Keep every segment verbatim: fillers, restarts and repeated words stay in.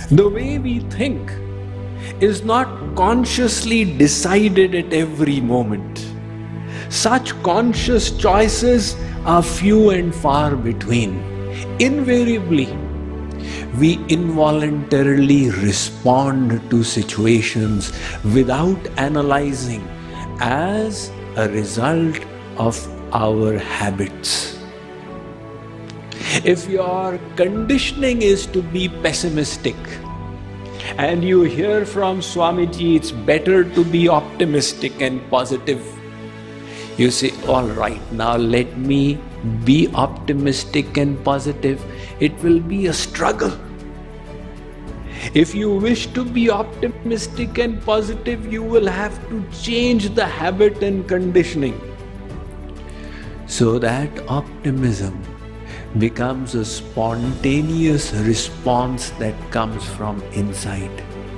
The way we think is not consciously decided at every moment. Such conscious choices are few and far between. Invariably, we involuntarily respond to situations without analyzing as a result of our habits. If your conditioning is to be pessimistic, and you hear from Swamiji, it's better to be optimistic and positive, you say, all right, now let me be optimistic and positive. It will be a struggle. If you wish to be optimistic and positive, you will have to change the habit and conditioning so that optimism becomes a spontaneous response that comes from inside.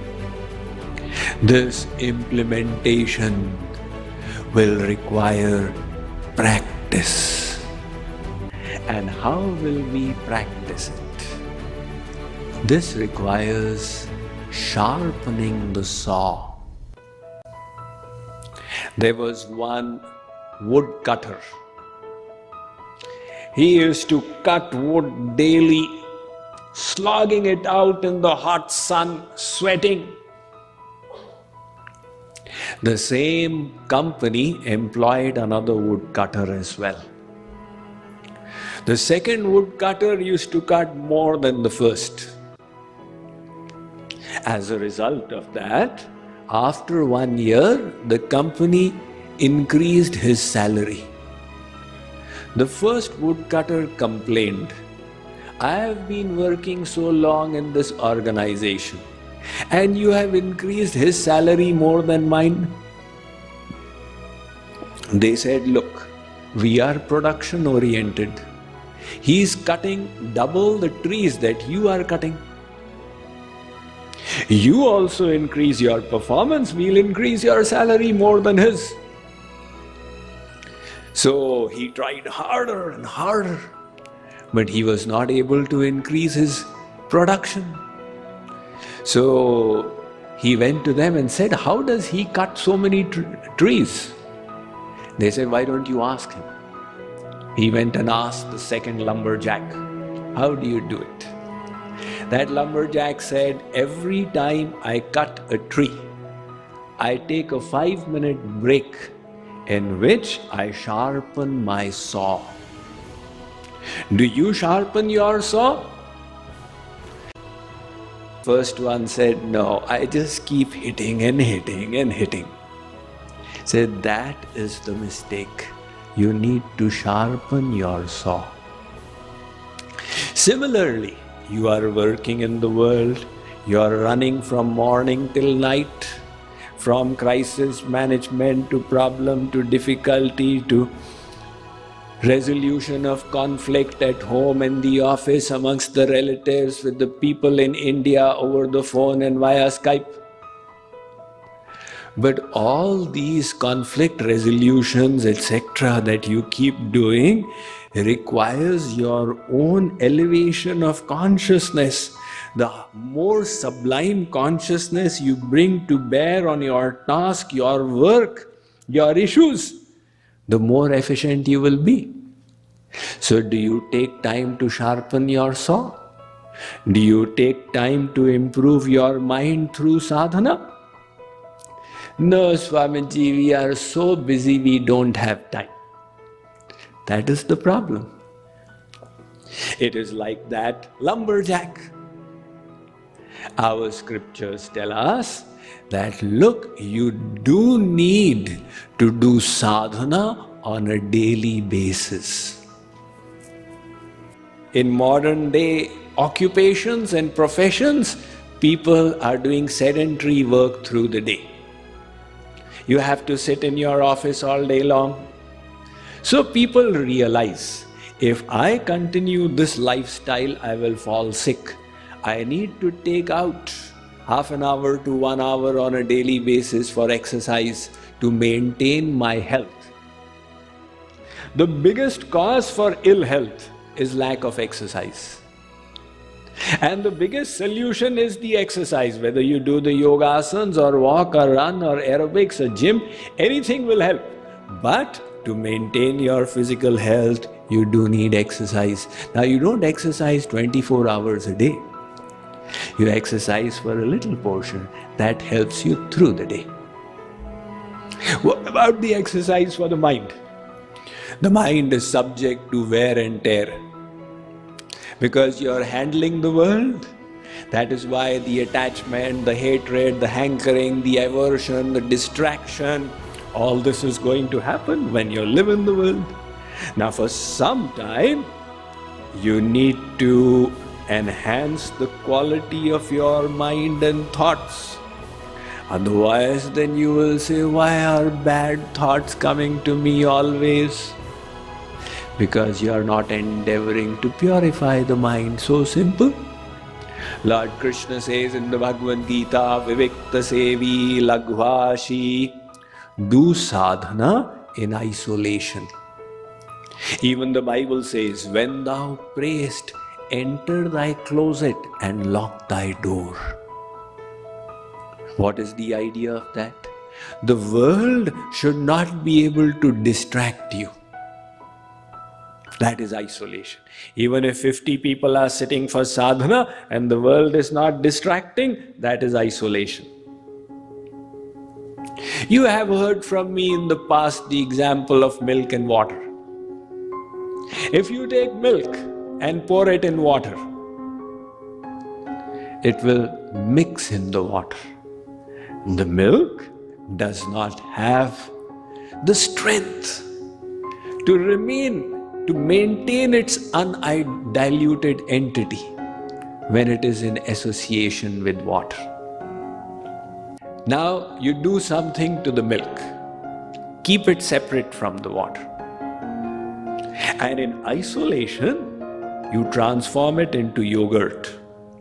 This implementation will require practice. And how will we practice it? This requires sharpening the saw. There was one woodcutter. He used to cut wood daily, slogging it out in the hot sun, sweating. The same company employed another woodcutter as well. The second woodcutter used to cut more than the first. As a result of that, after one year, the company increased his salary. The first woodcutter complained, I have been working so long in this organization and you have increased his salary more than mine. They said, look, we are production oriented. He is cutting double the trees that you are cutting. You also increase your performance, we'll increase your salary more than his. So he tried harder and harder, but he was not able to increase his production. So he went to them and said, how does he cut so many tr trees? They said, why don't you ask him? He went and asked the second lumberjack, how do you do it? That lumberjack said, every time I cut a tree, I take a five minute break in which I sharpen my saw. Do you sharpen your saw? First one said, no, I just keep hitting and hitting and hitting. Said, that is the mistake. You need to sharpen your saw. Similarly, you are working in the world, you are running from morning till night, from crisis management to problem to difficulty to resolution of conflict at home and the office, amongst the relatives, with the people in India over the phone and via Skype. But all these conflict resolutions, et cetera that you keep doing requires your own elevation of consciousness. The more sublime consciousness you bring to bear on your task, your work, your issues, the more efficient you will be. So do you take time to sharpen your saw? Do you take time to improve your mind through sadhana? No, Swamiji, we are so busy we don't have time. That is the problem. It is like that lumberjack. Our scriptures tell us that, look, you do need to do sadhana on a daily basis. In modern day occupations and professions, people are doing sedentary work through the day. You have to sit in your office all day long. So people realize, if I continue this lifestyle, I will fall sick. I need to take out half an hour to one hour on a daily basis for exercise to maintain my health. The biggest cause for ill health is lack of exercise. And the biggest solution is the exercise. Whether you do the yoga asanas or walk or run or aerobics or gym, anything will help. But to maintain your physical health, you do need exercise. Now, you don't exercise twenty-four hours a day. You exercise for a little portion that helps you through the day. What about the exercise for the mind? The mind is subject to wear and tear because you're handling the world. That is why the attachment, the hatred, the hankering, the aversion, the distraction, all this is going to happen when you live in the world. Now, for some time, you need to enhance the quality of your mind and thoughts. Otherwise, then you will say, why are bad thoughts coming to me always? Because you are not endeavoring to purify the mind. So simple. Lord Krishna says in the Bhagavad Gita, Vivikta Sevi Laghvashi, do sadhana in isolation. Even the Bible says, when thou prayest, enter thy closet and lock thy door. What is the idea of that? The world should not be able to distract you. That is isolation. Even if fifty people are sitting for sadhana and the world is not distracting, that is isolation. You have heard from me in the past the example of milk and water. If you take milk and pour it in water, it will mix in the water. The milk does not have the strength to remain, to maintain its undiluted entity when it is in association with water. Now you do something to the milk. Keep it separate from the water. And in isolation, you transform it into yogurt.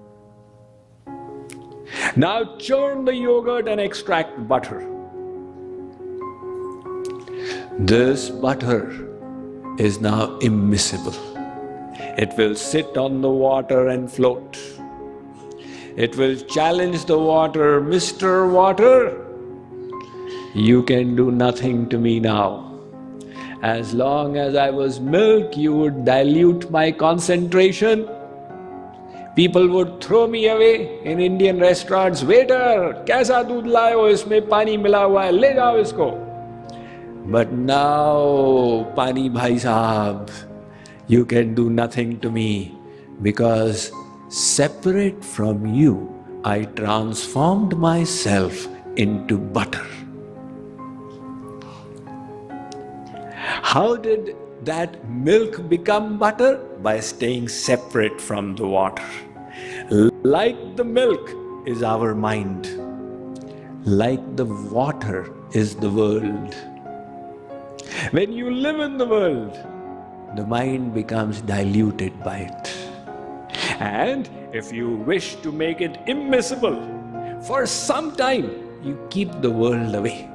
Now churn the yogurt and extract butter. This butter is now immiscible. It will sit on the water and float. It will challenge the water, Mister Water, you can do nothing to me now. As long as I was milk, you would dilute my concentration. People would throw me away in Indian restaurants. Waiter, kaisa doodh laaye ho? Isme pani mila hua hai, le jao isko. But now, Pani Bhai Sahab, you can do nothing to me because separate from you, I transformed myself into butter. How did that milk become butter? By staying separate from the water. Like the milk is our mind. Like the water is the world. When you live in the world, the mind becomes diluted by it. And if you wish to make it immiscible, for some time you keep the world away.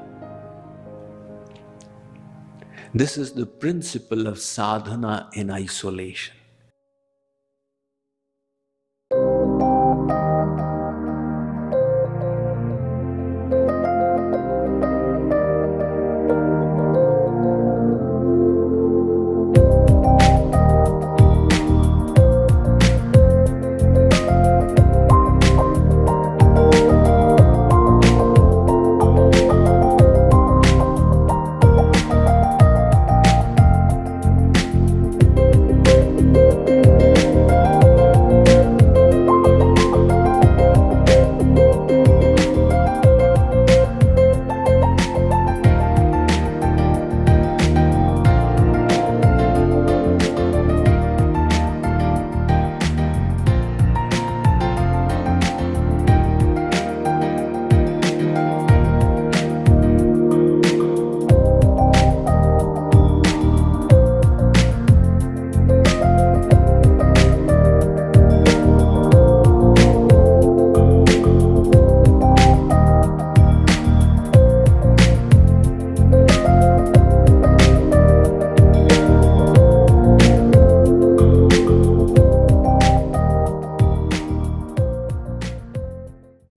This is the principle of sadhana in isolation.